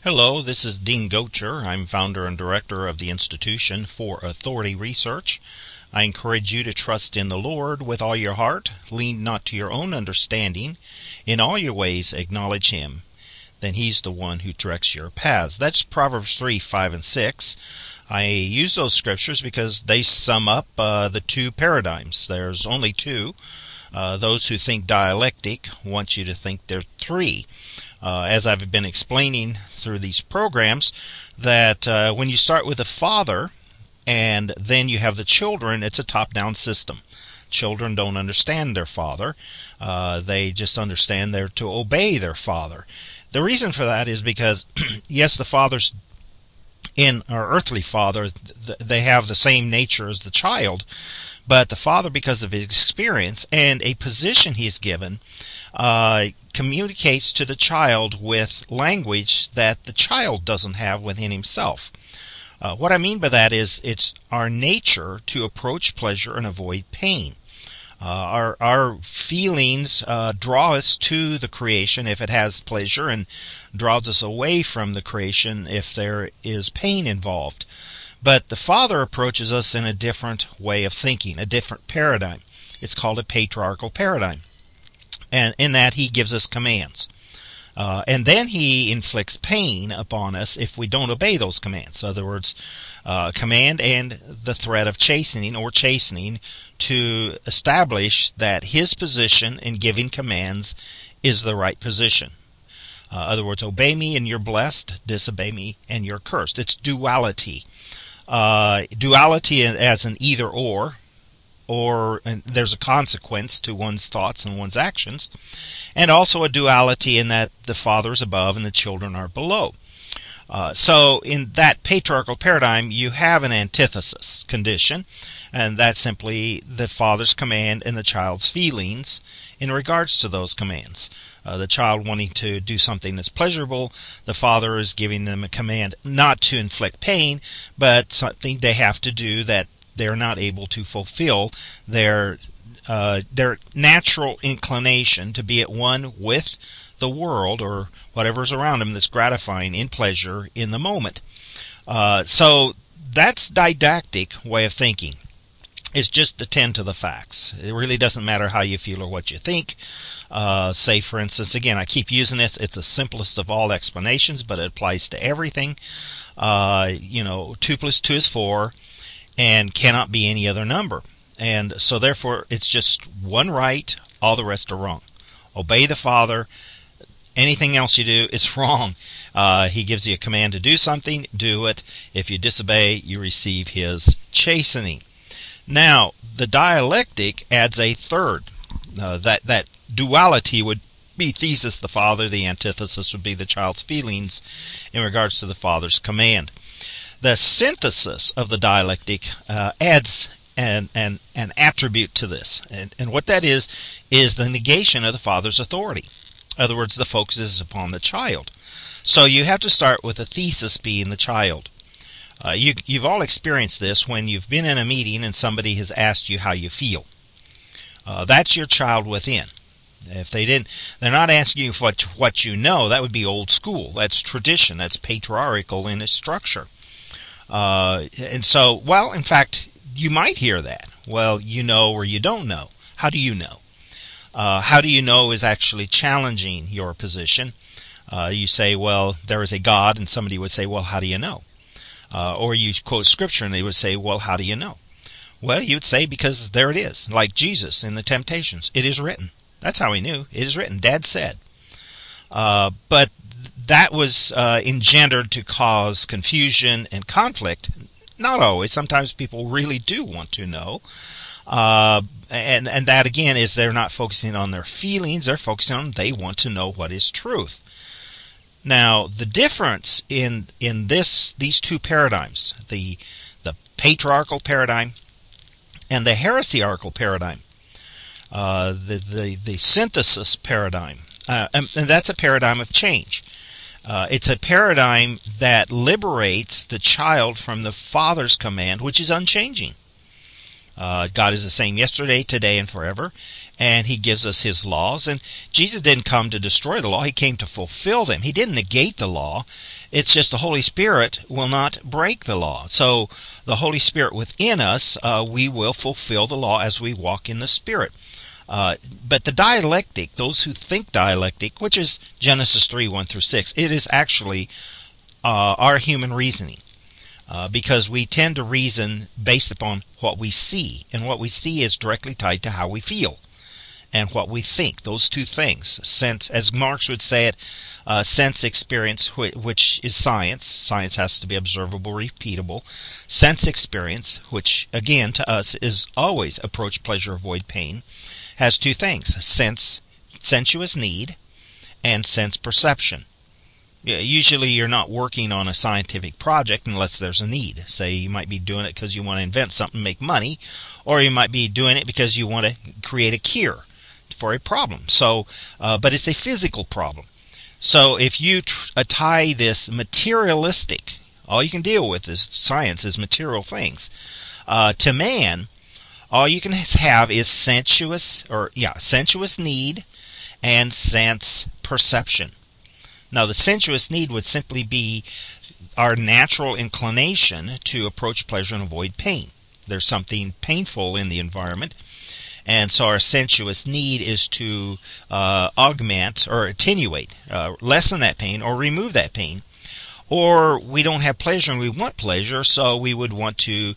Hello, this is Dean Gocher. I'm founder and director of the Institution for Authority Research. I encourage you to trust in the Lord with all your heart, lean not to your own understanding, in all your ways acknowledge Him. Then He's the one who directs your paths. That's Proverbs 3, 5, and 6. I use those scriptures because they sum up the two paradigms. There's only two. Those who think dialectic want you to think there are three. As I've been explaining through these programs, that when you start with the father and then you have the children, it's a top-down system. Children don't understand their father. They just understand they're to obey their father. The reason for that is because, yes, the fathers in our earthly father, they have the same nature as the child, but the father, because of his experience and a position he's given, communicates to the child with language that the child doesn't have within himself. What I mean by that is it's our nature to approach pleasure and avoid pain. Our feelings draw us to the creation if it has pleasure, and draws us away from the creation if there is pain involved. But the Father approaches us in a different way of thinking, a different paradigm. It's called a patriarchal paradigm. And in that He gives us commands. And then He inflicts pain upon us if we don't obey those commands. In other words, command and the threat of chastening or chastening to establish that His position in giving commands is the right position. In other words, obey me and you're blessed, disobey me and you're cursed. It's duality. Duality as an either or and there's a consequence to one's thoughts and one's actions, and also a duality in that the father is above and the children are below. So in that patriarchal paradigm, you have an antithesis condition, and that's simply the father's command and the child's feelings in regards to those commands. The child wanting to do something that's pleasurable, the father is giving them a command not to inflict pain, but something they have to do that they're not able to fulfill their natural inclination to be at one with the world or whatever's around them that's gratifying in pleasure in the moment. So that's didactic way of thinking. It's just attend to the facts. It really doesn't matter how you feel or what you think. Say, for instance, again, I keep using this. It's the simplest of all explanations, but it applies to everything. 2 plus 2 is 4. And cannot be any other number. And so therefore it's just one right, all the rest are wrong. Obey the Father. Anything else you do is wrong. He gives you a command to do something, do it. If you disobey, you receive His chastening. Now, the dialectic adds a third. That duality would be thesis, the Father. The antithesis would be the child's feelings in regards to the Father's command. The synthesis of the dialectic adds an attribute to this. And what that is the negation of the father's authority. In other words, the focus is upon the child. So you have to start with the thesis being the child. You've all experienced this when you've been in a meeting and somebody has asked you how you feel. That's your child within. If they're not asking you for what you know. That would be old school. That's tradition. That's patriarchal in its structure. And so, in fact, you might hear that. Well, you know or you don't know. How do you know? How do you know is actually challenging your position. You say, well, there is a God, and somebody would say, well, how do you know? Or you quote Scripture, and they would say, well, how do you know? Well, you'd say, because there it is, like Jesus in the temptations. It is written. That's how he knew. It is written. Dad said. But that was engendered to cause confusion and conflict. Not always. Sometimes people really do want to know. And that, again, is they're not focusing on their feelings. They're focusing on they want to know what is truth. Now, the difference in these two paradigms, the patriarchal paradigm and the heresiarchal paradigm, the synthesis paradigm, and that's a paradigm of change. It's a paradigm that liberates the child from the father's command, which is unchanging. God is the same yesterday, today, and forever, and He gives us His laws. And Jesus didn't come to destroy the law. He came to fulfill them. He didn't negate the law. It's just the Holy Spirit will not break the law. So the Holy Spirit within us, we will fulfill the law as we walk in the Spirit. But the dialectic, those who think dialectic, which is Genesis 3, 1 through 6, it is actually our human reasoning. Because we tend to reason based upon what we see, and what we see is directly tied to how we feel and what we think. Those two things, sense, as Marx would say it, sense experience, which is science. Science has to be observable, repeatable. Sense experience, which again to us is always approach pleasure, avoid pain, has two things: sensuous need, and sense perception. Usually you're not working on a scientific project unless there's a need. Say you might be doing it because you want to invent something, make money, or you might be doing it because you want to create a cure for a problem. So, but it's a physical problem. So if you tie this materialistic, all you can deal with is science, is material things, to man, all you can have is sensuous need and sense perception. Now, the sensuous need would simply be our natural inclination to approach pleasure and avoid pain. There's something painful in the environment, and so our sensuous need is to augment or attenuate, lessen that pain or remove that pain. Or we don't have pleasure and we want pleasure, so we would want to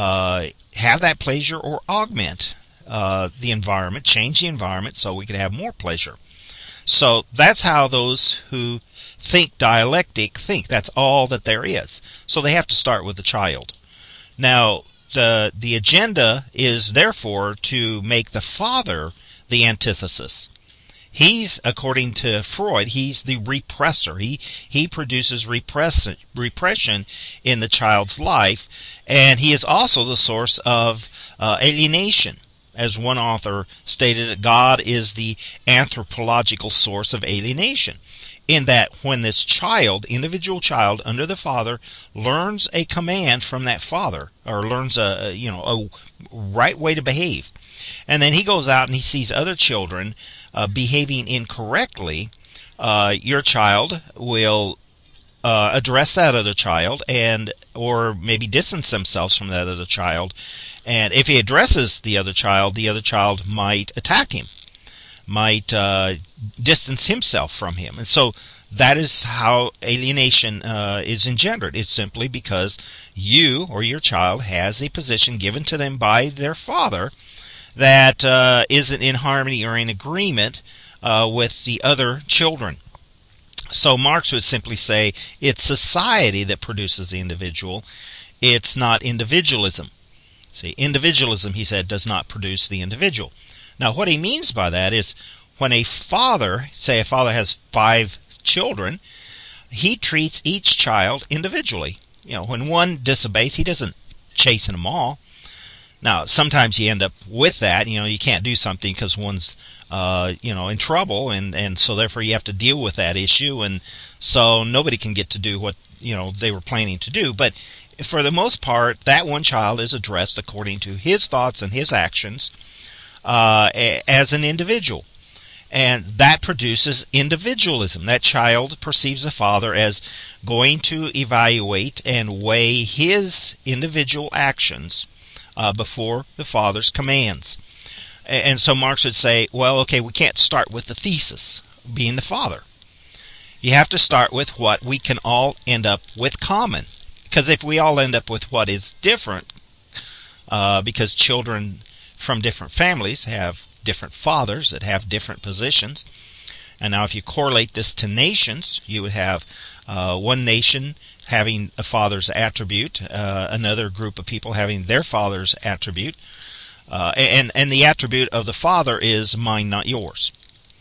have that pleasure or augment the environment, change the environment so we could have more pleasure. So that's how those who think dialectic think. That's all that there is. So they have to start with the child. Now, the agenda is therefore to make the father the antithesis. He's, according to Freud, he's the repressor. He produces repression in the child's life, and he is also the source of alienation. As one author stated, God is the anthropological source of alienation, in that when this child, individual child under the father, learns a command from that father, or learns a right way to behave, and then he goes out and he sees other children behaving incorrectly, your child will address that other child, or maybe distance themselves from that other child. And if he addresses the other child might attack him, might distance himself from him. And so that is how alienation is engendered. It's simply because you or your child has a position given to them by their father that isn't in harmony or in agreement with the other children. So Marx would simply say it's society that produces the individual. It's not individualism. See, individualism, he said, does not produce the individual. Now, what he means by that is when a father, say a father has 5 children, he treats each child individually. When one disobeys, he doesn't chasten them all. Now, sometimes you end up with that. You can't do something because one's, in trouble, and so therefore you have to deal with that issue, and so nobody can get to do what, they were planning to do. But for the most part, that one child is addressed according to his thoughts and his actions as an individual. And that produces individualism. That child perceives the father as going to evaluate and weigh his individual actions before the father's commands. And so Marx would say, well, okay, we can't start with the thesis, being the father. You have to start with what we can all end up with common. Because if we all end up with what is different, because children from different families have different fathers that have different positions. And now if you correlate this to nations, you would have one nation having a father's attribute, another group of people having their father's attribute, and the attribute of the father is mine, not yours.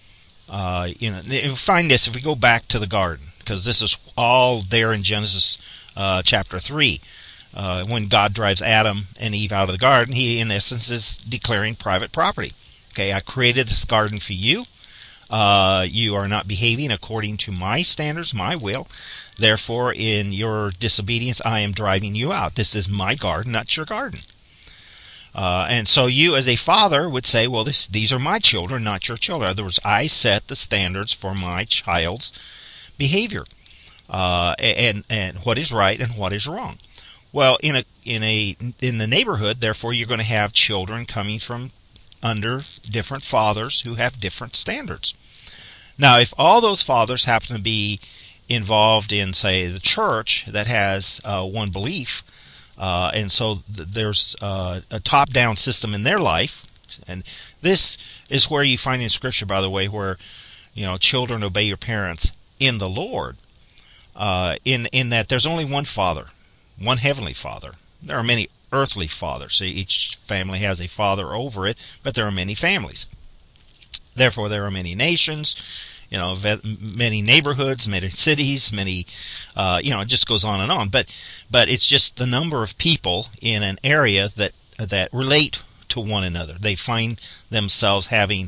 You'll find this if we go back to the garden, because this is all there in Genesis chapter 3. When God drives Adam and Eve out of the garden, he in essence is declaring private property. Okay, I created this garden for you. You are not behaving according to my standards, my will. Therefore, in your disobedience, I am driving you out. This is my garden, not your garden. And so you as a father would say, well, these are my children, not your children. In other words, I set the standards for my child's behavior, and what is right and what is wrong. Well, in the neighborhood, therefore, you're going to have children coming from under different fathers who have different standards. Now, if all those fathers happen to be involved in, say, the church that has one belief, and so there's a top-down system in their life, and this is where you find in Scripture, by the way, where children obey your parents in the Lord, in that there's only one Father, one Heavenly Father. There are many earthly fathers. So each family has a father over it, but there are many families. Therefore, there are many nations, many neighborhoods, many cities, many, it just goes on and on. But it's just the number of people in an area that relate to one another. They find themselves having,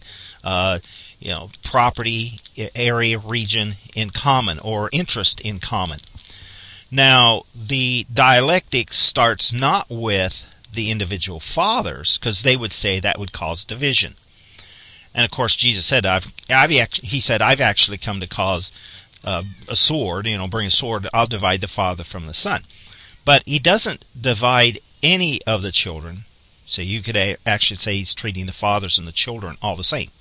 property, area, region in common, or interest in common. Now, the dialectic starts not with the individual fathers, because they would say that would cause division. And of course, Jesus said, I've actually come to cause a sword, bring a sword. I'll divide the father from the son. But he doesn't divide any of the children. So you could actually say he's treating the fathers and the children all the same.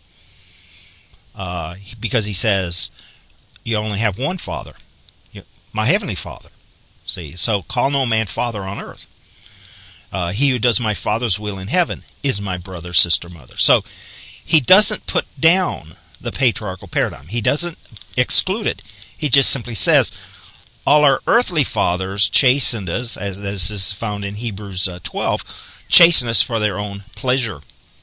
Because he says, you only have one Father, my Heavenly Father. See, so call no man father on earth. He who does my Father's will in heaven is my brother, sister, mother. So he doesn't put down the patriarchal paradigm. He doesn't exclude it. He just simply says, all our earthly fathers chastened us, as is found in Hebrews 12, chasten us for their own pleasure.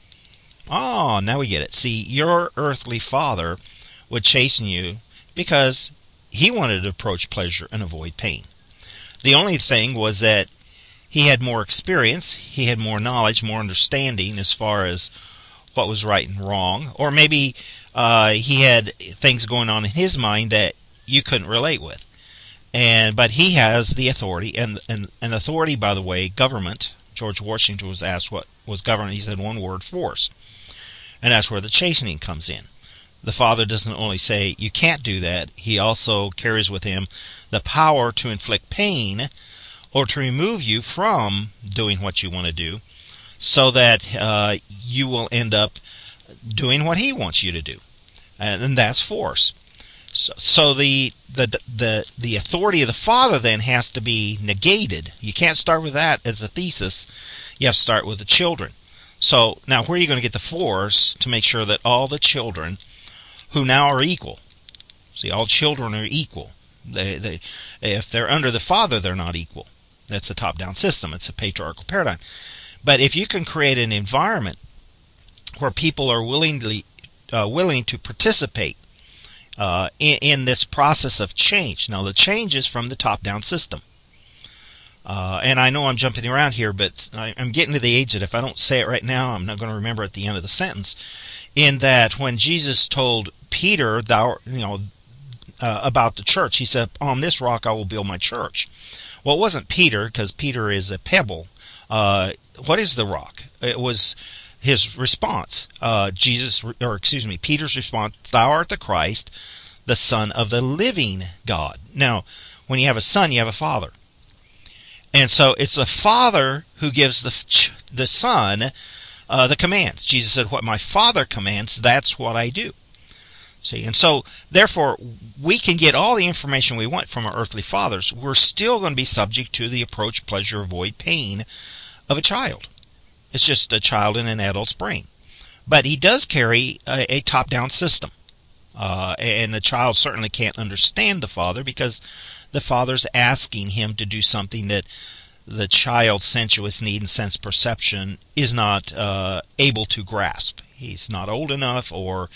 Oh, now we get it. See, your earthly father would chasten you because he wanted to approach pleasure and avoid pain. The only thing was that he had more experience, he had more knowledge, more understanding as far as what was right and wrong, or maybe he had things going on in his mind that you couldn't relate with. But he has the authority, and authority, by the way, government. George Washington was asked what was government. He said one word, force. And that's where the chastening comes in. The Father doesn't only say, you can't do that, he also carries with him the power to inflict pain or to remove you from doing what you want to do, so that you will end up doing what he wants you to do. And that's force. So the authority of the Father then has to be negated. You can't start with that as a thesis. You have to start with the children. So now where are you going to get the force to make sure that all the children who now are equal, see, all children are equal. If they're under the Father, they're not equal. That's a top-down system. It's a patriarchal paradigm. But if you can create an environment where people are willing to participate in this process of change. Now, the change is from the top-down system. And I know I'm jumping around here, but I'm getting to the age that if I don't say it right now, I'm not going to remember at the end of the sentence. In that when Jesus told Peter, about the church, he said, on this rock I will build my church. Well, it wasn't Peter, because Peter is a pebble. What is the rock? It was his response. Peter's response, thou art the Christ, the Son of the living God. Now, when you have a son, you have a father. And so it's the Father who gives the Son the commands. Jesus said, what my Father commands, that's what I do. See, and so, therefore, we can get all the information we want from our earthly fathers. We're still going to be subject to the approach, pleasure, avoid pain of a child. It's just a child in an adult's brain. But he does carry a top-down system. And the child certainly can't understand the father because the father's asking him to do something that the child's sensuous need and sense perception is not able to grasp. He's not old enough, or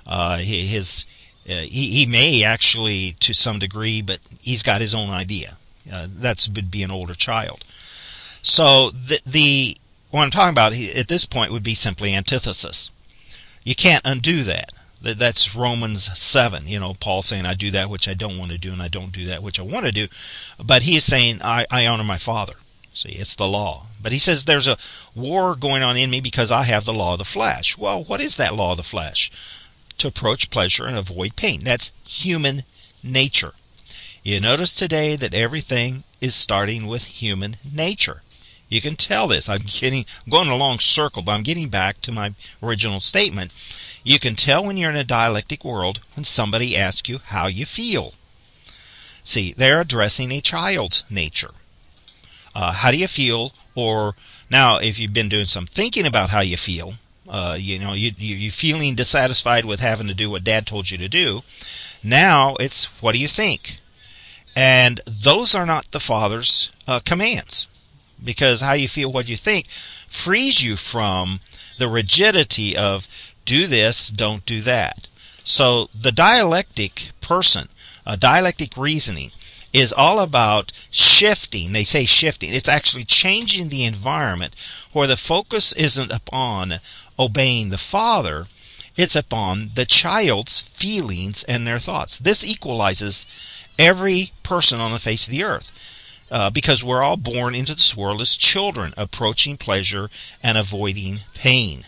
he may actually to some degree, but he's got his own idea. That would be an older child. So what I'm talking about at this point would be simply antithesis. You can't undo that. That's Romans 7. Paul saying, I do that which I don't want to do, and I don't do that which I want to do. But he is saying, I honor my Father. See, it's the law. But he says there's a war going on in me because I have the law of the flesh. Well, what is that law of the flesh? To approach pleasure and avoid pain. That's human nature. You notice today that everything is starting with human nature. You can tell this. I'm going a long circle, but I'm getting back to my original statement. You can tell when you're in a dialectic world when somebody asks you how you feel. See, they're addressing a child's nature. How do you feel? Or now, if you've been doing some thinking about how you feel, you're feeling dissatisfied with having to do what Dad told you to do. Now it's, what do you think? And those are not the Father's commands, because how you feel, what you think, frees you from the rigidity of do this, don't do that. So the dialectic person, dialectic reasoning, is all about shifting. They say shifting. It's actually changing the environment where the focus isn't upon obeying the Father, it's upon the child's feelings and their thoughts. This equalizes every person on the face of the earth, because we're all born into this world as children, approaching pleasure and avoiding pain.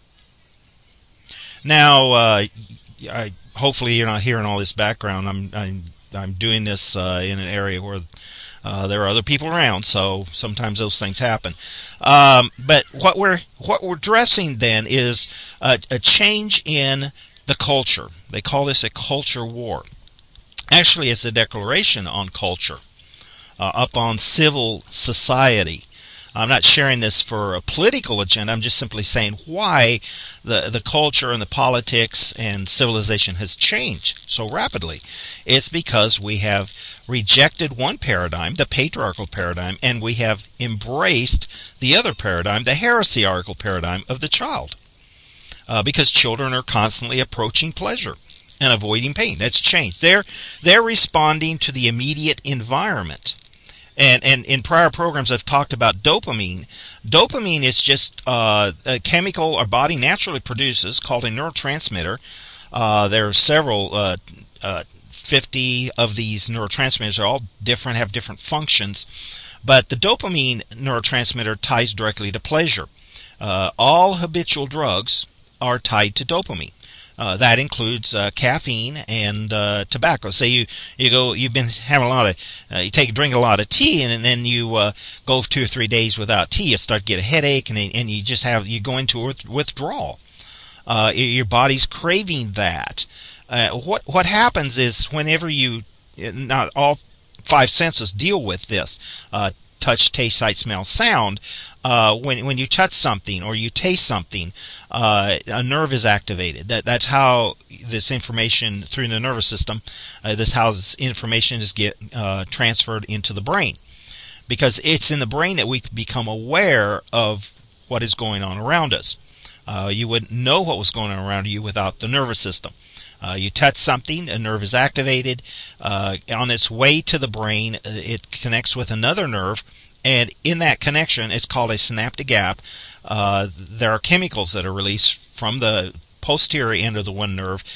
Now, hopefully you're not hearing all this background. I'm doing this in an area where there are other people around, so sometimes those things happen. But what we're addressing then is a change in the culture. They call this a culture war. Actually, it's a declaration on culture, up on civil society. I'm not sharing this for a political agenda. I'm just simply saying why the culture and the politics and civilization has changed so rapidly. It's because we have rejected one paradigm, the patriarchal paradigm, and we have embraced the other paradigm, the heresiarchal paradigm of the child. Because children are constantly approaching pleasure and avoiding pain. That's changed. They're responding to the immediate environment. And in prior programs I've talked about dopamine. Dopamine is just a chemical our body naturally produces called a neurotransmitter. There are several, 50 of these neurotransmitters. Are all different, have different functions. But the dopamine neurotransmitter ties directly to pleasure. All habitual drugs are tied to dopamine. That includes caffeine and tobacco. Say you've been having a lot of, you drink a lot of tea, and then you go 2 or 3 days without tea. You start to get a headache, and you go into withdrawal. Your body's craving that. What happens is whenever not all 5 senses deal with this. Touch, taste, sight, smell, sound. When you touch something or you taste something, a nerve is activated. That's how this information through the nervous system, this information is transferred into the brain. Because it's in the brain that we become aware of what is going on around us. You wouldn't know what was going on around you without the nervous system. You touch something, a nerve is activated. On its way to the brain, it connects with another nerve, and in that connection, it's called a synaptic gap. There are chemicals that are released from the posterior end of the one nerve,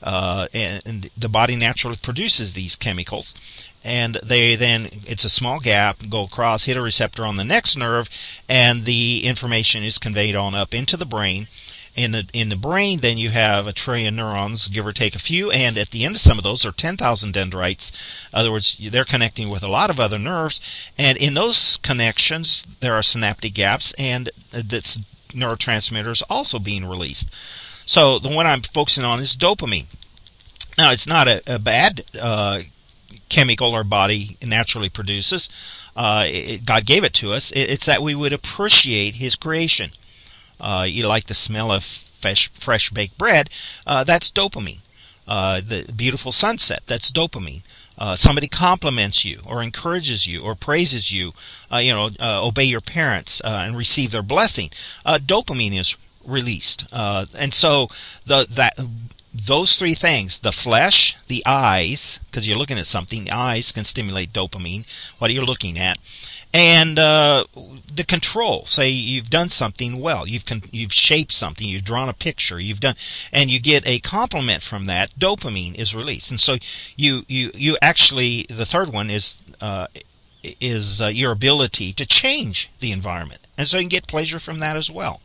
and the body naturally produces these chemicals. And it's a small gap, go across, hit a receptor on the next nerve, and the information is conveyed on up into the brain. In the brain, then you have 1 trillion neurons, give or take a few, and at the end of some of those are 10,000 dendrites. In other words, they're connecting with a lot of other nerves, and in those connections, there are synaptic gaps, and that's neurotransmitters also being released. So the one I'm focusing on is dopamine. Now, it's not a bad chemical our body naturally produces. God gave it to us. It's that we would appreciate His creation. You like the smell of fresh baked bread, that's dopamine. The beautiful sunset, that's dopamine. Somebody compliments you or encourages you or praises you, obey your parents and receive their blessing. Dopamine is released. And so those 3 things, the flesh, the eyes, because you're looking at something, the eyes can stimulate dopamine, what are you looking at? And the control. Say you've done something well. You've shaped something. You've drawn a picture. And you get a compliment from that. Dopamine is released. And so you actually, the third one is is your ability to change the environment, and so you can get pleasure from that as well.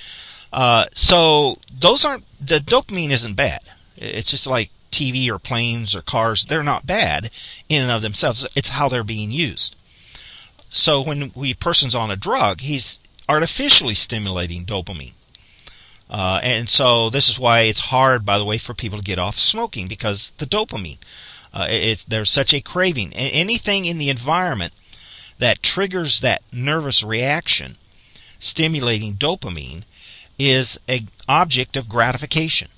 So the dopamine isn't bad. It's just like TV or planes or cars. They're not bad in and of themselves. It's how they're being used. So when a person's on a drug, he's artificially stimulating dopamine. And so this is why it's hard, by the way, for people to get off smoking, because the dopamine, there's such a craving. Anything in the environment that triggers that nervous reaction, stimulating dopamine, is an object of gratification.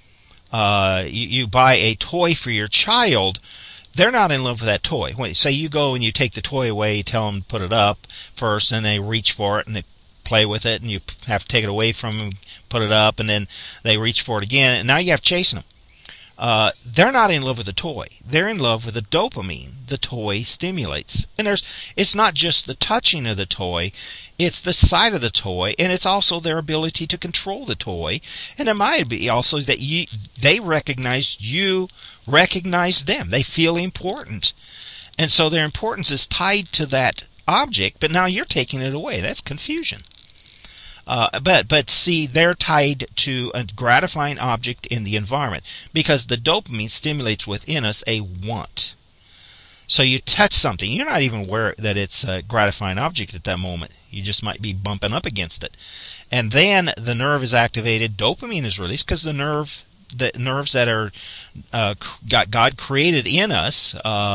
You buy a toy for your child, they're not in love with that toy. Say you go and you take the toy away, you tell them to put it up first, and they reach for it and they play with it, and you have to take it away from them, put it up, and then they reach for it again, and now you have to chase them. They're not in love with the toy. They're in love with the dopamine the toy stimulates. And it's not just the touching of the toy, it's the sight of the toy, and it's also their ability to control the toy. And it might be also that they recognize you recognize them. They feel important. And so their importance is tied to that object, but now you're taking it away. That's confusion. But see, they're tied to a gratifying object in the environment, because the dopamine stimulates within us a want. So you touch something, you're not even aware that it's a gratifying object at that moment. You just might be bumping up against it. And then the nerve is activated, dopamine is released, because the nerves that are God created in us,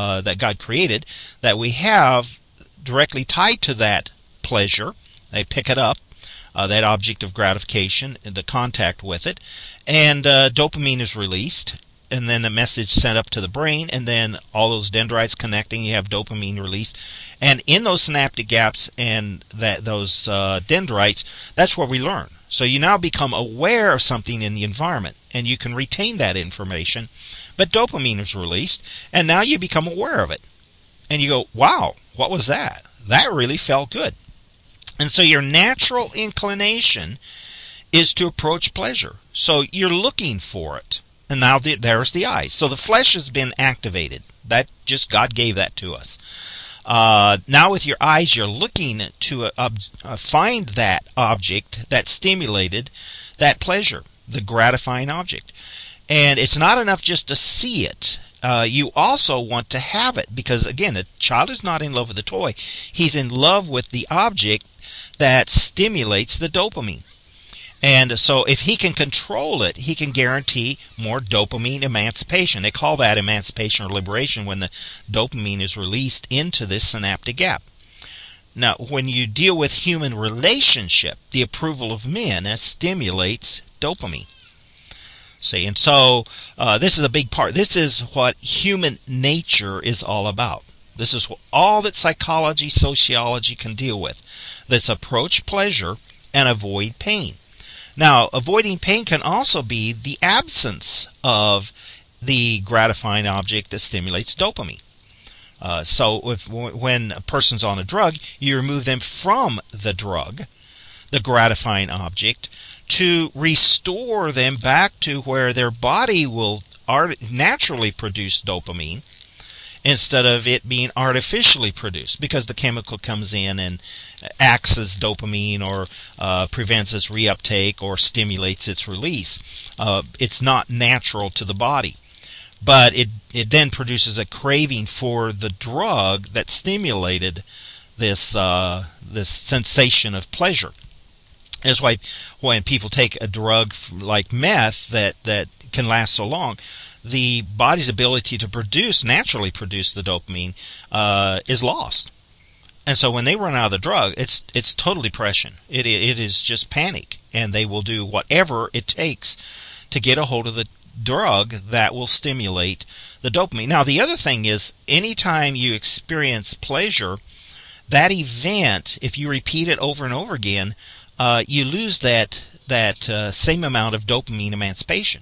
that we have directly tied to that pleasure, they pick it up. That object of gratification, the contact with it, and dopamine is released, and then the message sent up to the brain, and then all those dendrites connecting, you have dopamine released, and in those synaptic gaps and those dendrites, that's where we learn. So you now become aware of something in the environment, and you can retain that information, but dopamine is released, and now you become aware of it, and you go, wow, what was that? That really felt good. And so your natural inclination is to approach pleasure. So you're looking for it. And now there's the eyes. So the flesh has been activated. That just God gave that to us. Now with your eyes, you're looking to find that object that stimulated that pleasure, the gratifying object. And it's not enough just to see it. You also want to have it, because again, the child is not in love with the toy. He's in love with the object that stimulates the dopamine. And so if he can control it, he can guarantee more dopamine emancipation. They call that emancipation or liberation when the dopamine is released into this synaptic gap. Now, when you deal with human relationship, the approval of men stimulates dopamine. See, and so this is a big part. This is what human nature is all about. This is all that psychology, sociology can deal with. Let's approach pleasure and avoid pain. Now, avoiding pain can also be the absence of the gratifying object that stimulates dopamine. So when a person's on a drug, you remove them from the drug, the gratifying object, to restore them back to where their body will naturally produce dopamine, instead of it being artificially produced, because the chemical comes in and acts as dopamine or prevents its reuptake or stimulates its release. It's not natural to the body. But it then produces a craving for the drug that stimulated this sensation of pleasure. That's why when people take a drug like meth that can last so long, the body's ability to naturally produce the dopamine is lost. And so when they run out of the drug, it's total depression. It is just panic, and they will do whatever it takes to get a hold of the drug that will stimulate the dopamine. Now, the other thing is, anytime you experience pleasure, that event, if you repeat it over and over again, you lose that same amount of dopamine emancipation.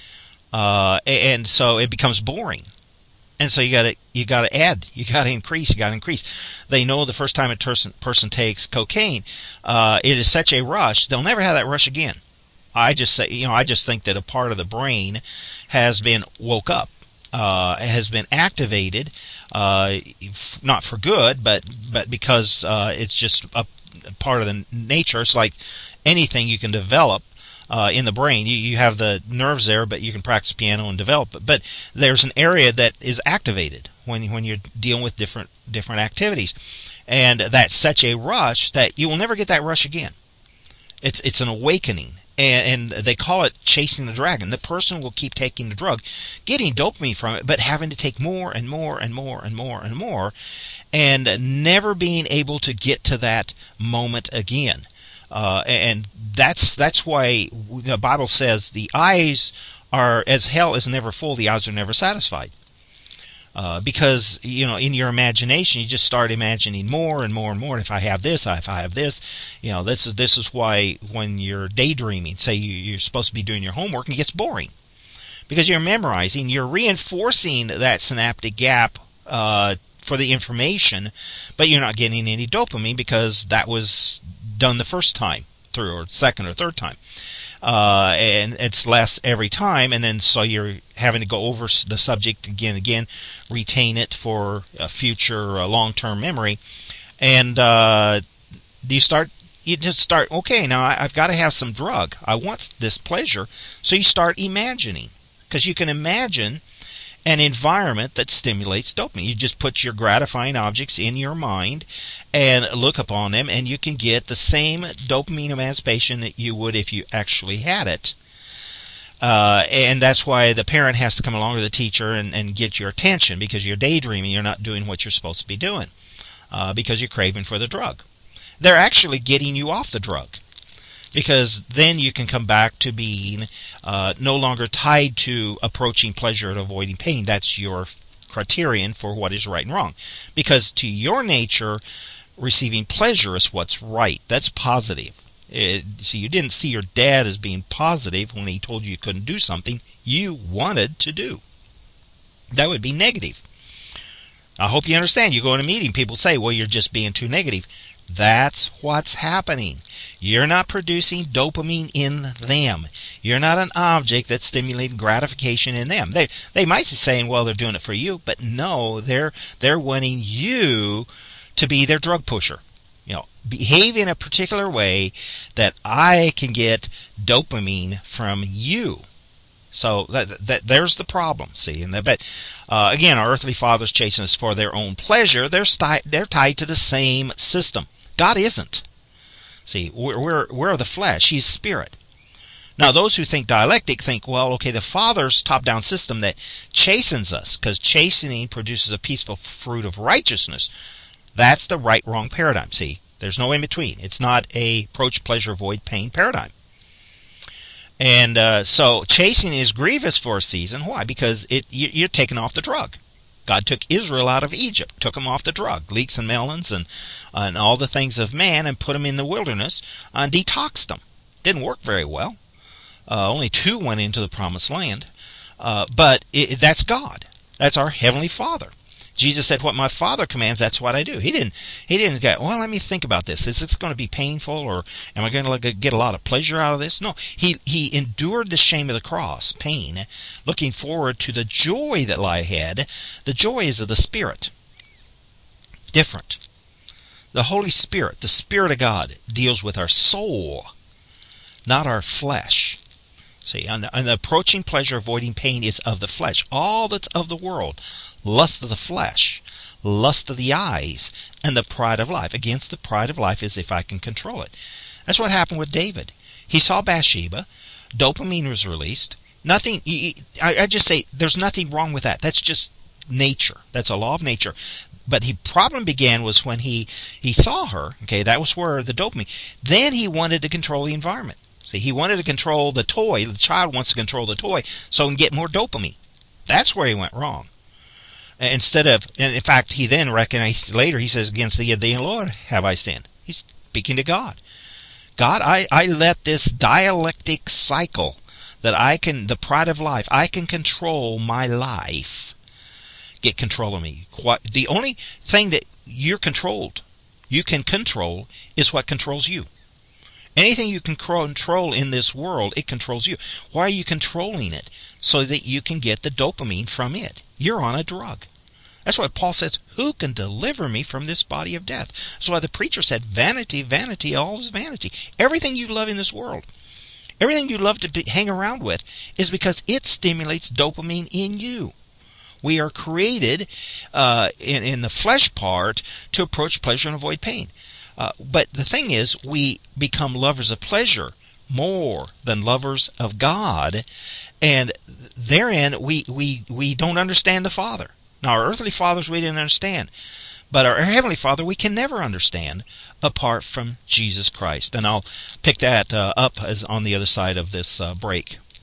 And so it becomes boring, and so you got to add, you got to increase. They know the first time a person takes cocaine, it is such a rush, they'll never have that rush again. I just think that a part of the brain has been woke up. has been activated, not for good, but because it's just a part of the nature. It's like anything you can develop in the brain. You have the nerves there, but you can practice piano and develop it. But there's an area that is activated when you're dealing with different activities, and that's such a rush that you will never get that rush again. It's an awakening. And they call it chasing the dragon. The person will keep taking the drug, getting dopamine from it, but having to take more and more and more and more and more, and never being able to get to that moment again. And that's why the Bible says the eyes are, as hell is never full, the eyes are never satisfied. Because, in your imagination, you just start imagining more and more and more. If I have this, this is why when you're daydreaming, say you're supposed to be doing your homework, and it gets boring. Because you're memorizing, you're reinforcing that synaptic gap for the information, but you're not getting any dopamine because that was done the first time through, or second or third time. And it's less every time, and then so you're having to go over the subject again, retain it for a future long-term memory, and you just start, okay, now I've got to have some drug. I want this pleasure, so you start imagining, because you can imagine an environment that stimulates dopamine. You just put your gratifying objects in your mind and look upon them, and you can get the same dopamine emancipation that you would if you actually had it. And that's why the parent has to come along, or the teacher, and get your attention, because you're daydreaming. You're not doing what you're supposed to be doing because you're craving for the drug. They're actually getting you off the drug, because then you can come back to being no longer tied to approaching pleasure and avoiding pain. That's your criterion for what is right and wrong. Because to your nature, receiving pleasure is what's right. That's positive. See, you didn't see your dad as being positive when he told you couldn't do something you wanted to do. That would be negative. I hope you understand. You go in a meeting, people say, well, you're just being too negative. That's what's happening. You're not producing dopamine in them. You're not an object that's stimulating gratification in them. They might be saying, well, they're doing it for you, but no, they're wanting you to be their drug pusher. Behave in a particular way that I can get dopamine from you. So there's the problem, see. Again, our earthly fathers chasing us for their own pleasure. They're tied to the same system. God isn't. See, we're of the flesh. He's spirit. Now, those who think dialectic think, well, okay, the Father's top-down system that chastens us, because chastening produces a peaceful fruit of righteousness. That's the right-wrong paradigm. See, there's no in-between. It's not a approach, pleasure, avoid, pain paradigm. And so chastening is grievous for a season. Why? Because you're taken off the drug. God took Israel out of Egypt, took them off the drug, leeks and melons and all the things of man, and put them in the wilderness and detoxed them. Didn't work very well. Only 2 went into the promised land. But that's God. That's our Heavenly Father. Jesus said, what my Father commands, that's what I do. He didn't go, well, let me think about this. Is this going to be painful, or am I going to get a lot of pleasure out of this? No, he endured the shame of the cross, pain, looking forward to the joy that lie ahead. The joy is of the Spirit. Different. The Holy Spirit, the Spirit of God, deals with our soul, not our flesh. See, and the approaching pleasure, avoiding pain is of the flesh. All that's of the world, lust of the flesh, lust of the eyes, and the pride of life. Against the pride of life is if I can control it. That's what happened with David. He saw Bathsheba. Dopamine was released. Nothing. I just say there's nothing wrong with that. That's just nature. That's a law of nature. But the problem began was when he saw her. Okay, that was where the dopamine. Then he wanted to control the environment. See, he wanted to control the toy. The child wants to control the toy so he can get more dopamine. That's where he went wrong. Instead of, and in fact, he then recognized later, he says, against thee, Lord, have I sinned. He's speaking to God. God, I let this dialectic cycle that the pride of life, I can control my life, get control of me. The only thing that you can control is what controls you. Anything you can control in this world, it controls you. Why are you controlling it? So that you can get the dopamine from it. You're on a drug. That's why Paul says, who can deliver me from this body of death? That's why the preacher said, vanity, vanity, all is vanity. Everything you love in this world, everything you love to hang around with, is because it stimulates dopamine in you. We are created in the flesh part to approach pleasure and avoid pain. But the thing is, we become lovers of pleasure more than lovers of God, and therein we don't understand the Father. Now, our earthly fathers we didn't understand, but our Heavenly Father we can never understand apart from Jesus Christ. And I'll pick that up as on the other side of this break.